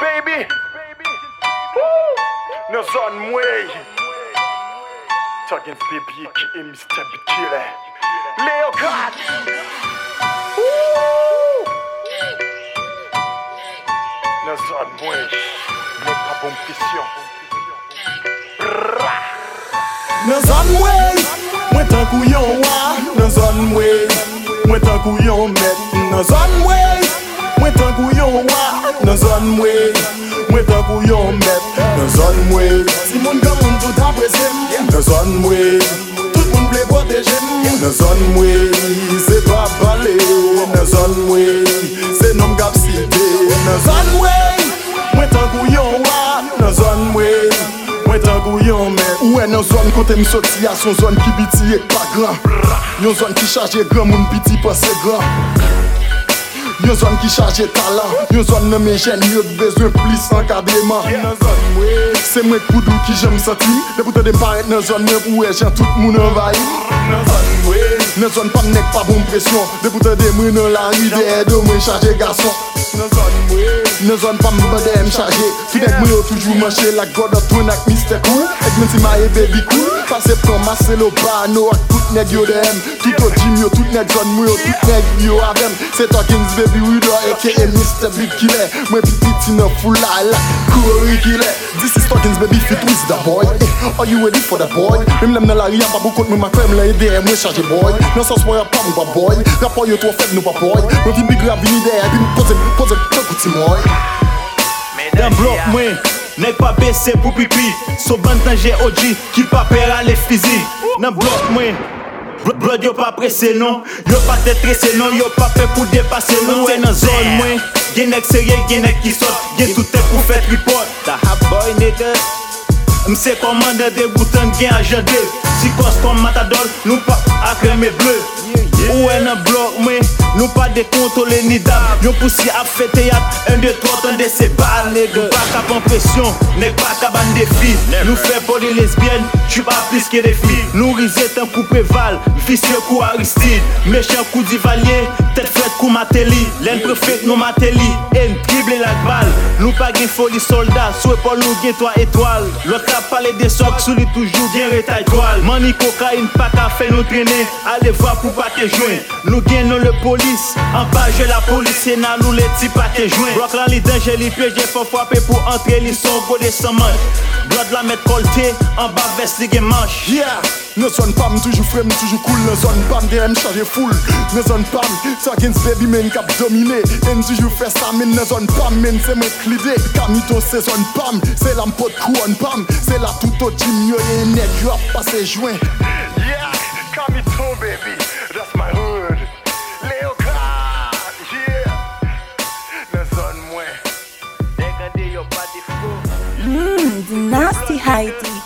baby. Woo! No son way. Tuggins baby, aka Mr. Bikile. Leo God. Woo! No son way. Mais pas bon pression. No son way. Mwen tan kou yon wa. No son way. Mwen tan kou yon met. No son way. Mwen tan kou yon wa. No son way. Mwen tan kou yon met. No son way. Si moun ka moun tout aprese. No son way. Tout moun ple proteje. No son way. Se pa pale. No son way. Se nom kap site. No son way. Mwen tan kou yon wa. No son way. Mwen tan kou yon met. Ouè nan zon kote m soti a son zon ki biti ek pa gran. Yon zon ki chaje gran moun biti pase gran. Yon zon ki chaje talan. Yon zon nan men jen yot bezwen plis enkadreman. Nan zon mwen, se mwen koudou ki jem soti. Deboute de paret nan zon mwen pou e jen tout moun envayi. Nan zon mwen, nan zon pa mnek pa bon presyon. Deboute de mwen nan la ri de edo mwen chaje gason. Nan zon mwen, nan zon pa mbade m chaje. Tout ek mwen yo toujou manche la god of twen ak Mr. Cool. Ek men si ma e baby cool. Pase pran mase lo pano ak tout neg yo dem. Tout o jim yo, tout neg zon mwen yo, tout neg yo avem. Se Tuggins baby widow aka Mr. Bikile. Mwen pipiti nan fula la kuri kile. This is Tuggins baby fit with the boy. Are you ready for the boy? Mem lem nan la riyan pa bukot mwen makrem la ide mwen chaje boy. Nan sos mwen pa mwen pa boy. Rapo yo to fed nou pa boy. Mwen vin big rap vini de vin pose kouti moy. Dan blok mwen, nek pa bese pou pipi. So bantan j'ai OG ki pa pera le fizi. Nan blok mwen, blood yo pa presse non. Yo pa te tresse non, yo pa pe pou depase non. Se nan zon mwen, gen nek serye, gen nek ki sot. Gen tout te pou fet report. Da hap boy nigga. Mse komande de bouton gen agende. Si kos kom matadol, nou pa akreme bleu. Ouè nan blok mwen, nou pa de kontrole ni dab. Yon poussi ap fete yat, 1, 2, 3 tan de se bal nègre. Nou pa kap en presyon, nek pa kap an defi. Nou fe pour des lesbiennes, tu pa plus que des filles. Nou rize tan coupe val, vicieux kou Aristide. Méchant kou Divalier, tête fret kou Mateli. Len prefet nou Mateli, en trible lak bal. Nou pa gen folie soldat, sou epol nou gen 3 étoiles. L'autre a parlé des socs, sou li toujou gen reta étoile. Mani cocaïne pa ka fe nou traîner, allez voir pou pa te joindre. Nous gagnons le police, en bas j'ai la police, et nan nous les petits pas te joindre. Bloc là li danger, li piège, faut frapper pour entrer, li son godé sans manche. Blood la mettre colté, en bas veste li gen manche. Yeah! Nan zon pam toujou frem, toujou cool. Nan zon pam DM chaje full. Nan zon pam, Tuggins baby men kap domine. En toujou fè sa men, nan zon pam men se men klide. Kamito se zon pam, se lampot kou an pam. Se la tout o jim yo e nek yo ap pase joint. Yeah, Kamito baby, that's my hood. Leo God, yeah. No son way. Dégradé yo pas de fou. The nasty Heidi.